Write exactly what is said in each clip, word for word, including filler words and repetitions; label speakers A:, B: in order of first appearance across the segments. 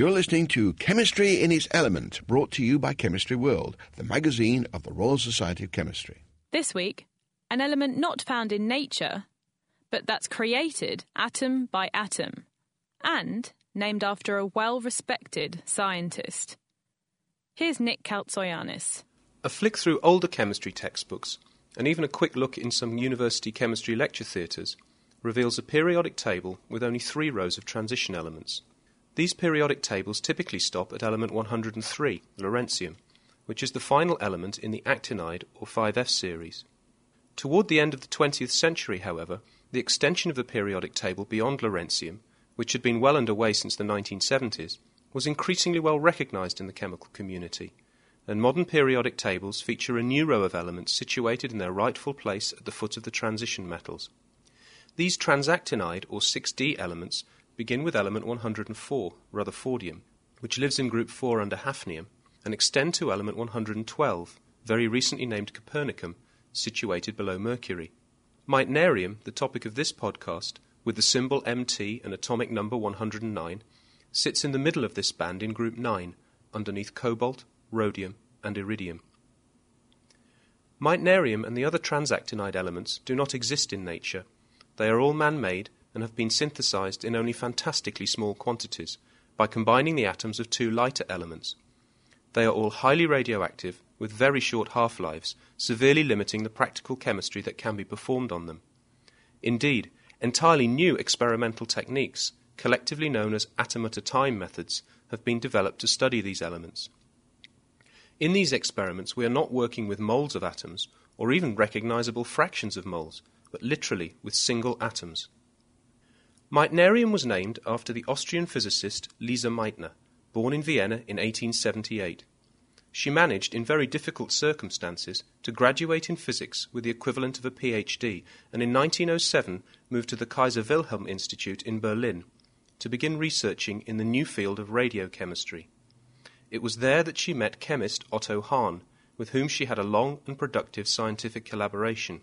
A: You're listening to Chemistry in its Element, brought to you by Chemistry World, the magazine of the Royal Society of Chemistry.
B: This week, an element not found in nature, but that's created atom by atom, and named after a well-respected scientist. Here's Nick Kaltsoyanis.
C: A flick through older chemistry textbooks, and even a quick look in some university chemistry lecture theatres, reveals a periodic table with only three rows of transition elements. These periodic tables typically stop at element one hundred three, lawrencium, which is the final element in the actinide or five F series. Toward the end of the twentieth century, however, the extension of the periodic table beyond lawrencium, which had been well underway since the nineteen seventies, was increasingly well recognised in the chemical community, and modern periodic tables feature a new row of elements situated in their rightful place at the foot of the transition metals. These transactinide or six D elements begin with element one hundred four, Rutherfordium, which lives in group four under hafnium, and extend to element one hundred twelve, very recently named Copernicum, situated below Mercury. Meitnerium, the topic of this podcast, with the symbol M T and atomic number one hundred nine, sits in the middle of this band in group nine, underneath cobalt, rhodium, and iridium. Meitnerium and the other transactinide elements do not exist in nature. They are all man-made and have been synthesized in only fantastically small quantities by combining the atoms of two lighter elements. They are all highly radioactive, with very short half-lives, severely limiting the practical chemistry that can be performed on them. Indeed, entirely new experimental techniques, collectively known as atom-at-a-time methods, have been developed to study these elements. In these experiments, we are not working with moles of atoms, or even recognizable fractions of moles, but literally with single atoms. Meitnerium was named after the Austrian physicist Lise Meitner, born in Vienna in eighteen seventy-eight. She managed, in very difficult circumstances, to graduate in physics with the equivalent of a PhD, and in nineteen oh seven moved to the Kaiser Wilhelm Institute in Berlin to begin researching in the new field of radiochemistry. It was there that she met chemist Otto Hahn, with whom she had a long and productive scientific collaboration.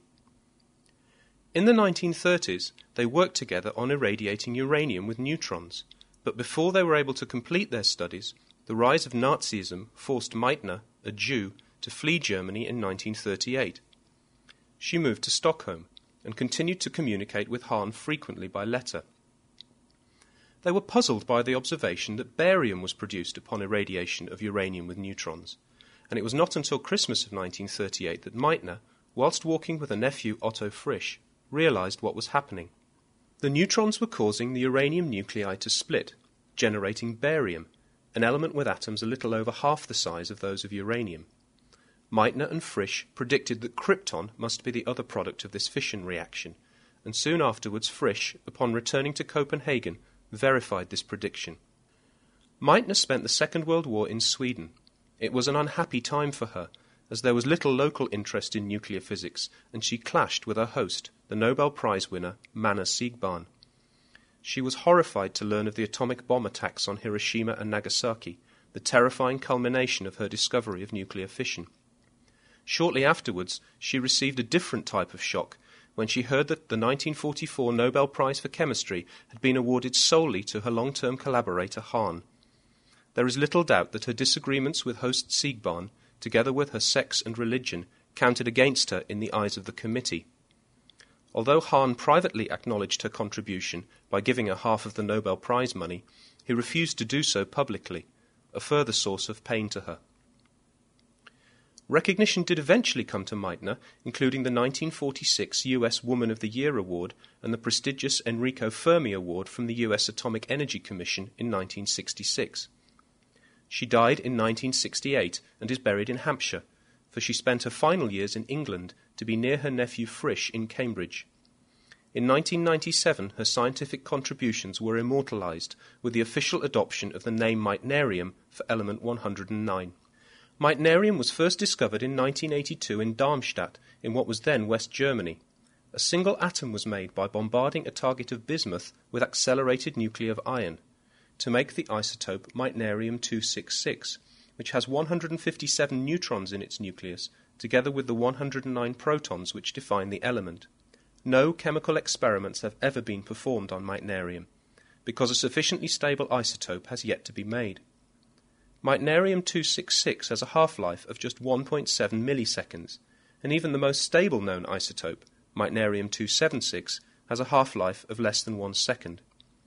C: In the nineteen thirties, they worked together on irradiating uranium with neutrons, but before they were able to complete their studies, the rise of Nazism forced Meitner, a Jew, to flee Germany in nineteen thirty-eight. She moved to Stockholm and continued to communicate with Hahn frequently by letter. They were puzzled by the observation that barium was produced upon irradiation of uranium with neutrons, and it was not until Christmas of nineteen thirty-eight that Meitner, whilst walking with a nephew Otto Frisch, realized what was happening. The neutrons were causing the uranium nuclei to split, generating barium, an element with atoms a little over half the size of those of uranium. Meitner and Frisch predicted that krypton must be the other product of this fission reaction, and soon afterwards Frisch, upon returning to Copenhagen, verified this prediction. Meitner spent the Second World War in Sweden. It was an unhappy time for her, as there was little local interest in nuclear physics, and she clashed with her host, the Nobel Prize winner Manne Siegbahn. She was horrified to learn of the atomic bomb attacks on Hiroshima and Nagasaki, the terrifying culmination of her discovery of nuclear fission. Shortly afterwards, she received a different type of shock when she heard that the nineteen forty-four Nobel Prize for Chemistry had been awarded solely to her long-term collaborator Hahn. There is little doubt that her disagreements with host Siegbahn, together with her sex and religion, counted against her in the eyes of the committee. Although Hahn privately acknowledged her contribution by giving her half of the Nobel Prize money, he refused to do so publicly, a further source of pain to her. Recognition did eventually come to Meitner, including the nineteen forty-six U S Woman of the Year Award and the prestigious Enrico Fermi Award from the U S Atomic Energy Commission in nineteen sixty-six. She died in nineteen sixty-eight and is buried in Hampshire, for she spent her final years in England to be near her nephew Frisch in Cambridge. In nineteen ninety-seven, her scientific contributions were immortalized with the official adoption of the name Meitnerium for element one hundred nine. Meitnerium was first discovered in nineteen eighty-two in Darmstadt, in what was then West Germany. A single atom was made by bombarding a target of bismuth with accelerated nuclei of iron, to make the isotope Meitnerium two sixty-six, which has one hundred fifty-seven neutrons in its nucleus, together with the one hundred nine protons which define the element. No chemical experiments have ever been performed on Meitnerium, because a sufficiently stable isotope has yet to be made. Meitnerium two sixty-six has a half-life of just one point seven milliseconds, and even the most stable known isotope, Meitnerium two seventy-six, has a half-life of less than one second.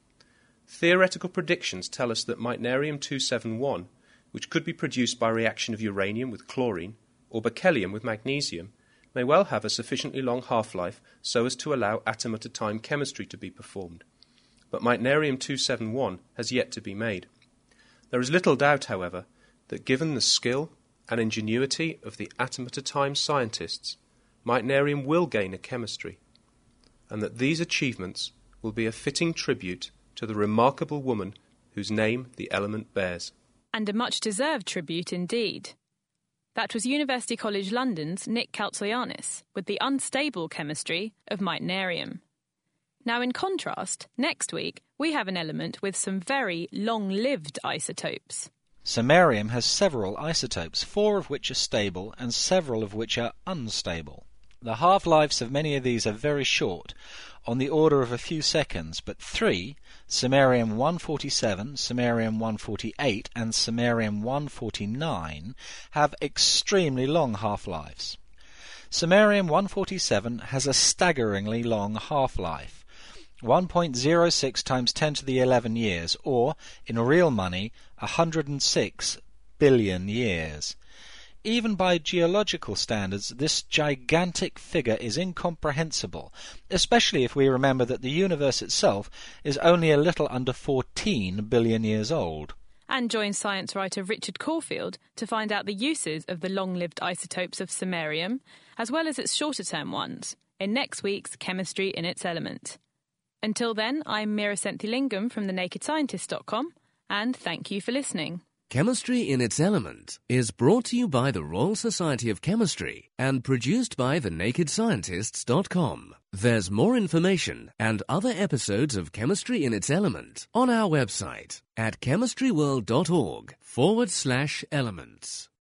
C: Theoretical predictions tell us that Meitnerium two seventy-one, which could be produced by reaction of uranium with chlorine or berkelium with magnesium, may well have a sufficiently long half-life so as to allow atom-at-a-time chemistry to be performed. But Meitnerium two seventy-one has yet to be made. There is little doubt, however, that given the skill and ingenuity of the atom-at-a-time scientists, Meitnerium will gain a chemistry, and that these achievements will be a fitting tribute to the remarkable woman whose name the element bears.
B: And a much-deserved tribute indeed. That was University College London's Nick Kaltsoyanis with the unstable chemistry of Meitnerium. Now, in contrast, next week we have an element with some very long-lived isotopes.
D: Samarium has several isotopes, four of which are stable and several of which are unstable. The half-lives of many of these are very short, on the order of a few seconds, but three, samarium one forty-seven, samarium one forty-eight and samarium one forty-nine, have extremely long half-lives. Samarium one forty-seven has a staggeringly long half-life, one point zero six times ten to the eleven years, or, in real money, one hundred six billion years. Even by geological standards, this gigantic figure is incomprehensible, especially if we remember that the universe itself is only a little under fourteen billion years old.
B: And join science writer Richard Caulfield to find out the uses of the long-lived isotopes of samarium, as well as its shorter-term ones, in next week's Chemistry in its Element. Until then, I'm Meera Senthilingam from the naked scientist dot com, and thank you for listening.
E: Chemistry in its Element is brought to you by the Royal Society of Chemistry and produced by the naked scientists dot com. There's more information and other episodes of Chemistry in its Element on our website at chemistryworld.org forward slash elements.